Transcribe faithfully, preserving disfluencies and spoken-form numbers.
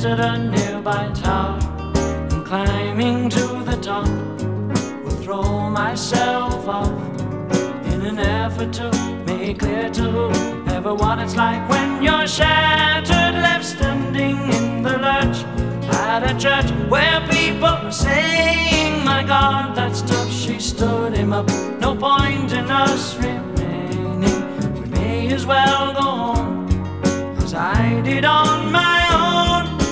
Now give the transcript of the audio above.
visit a nearby tower, and climbing to the top, will throw myself off in an effort to make clear to everyone it's like when you're shattered, left standing in the lurch at a church where people are saying, my God, that stuff, she stood him up. No point in us remembering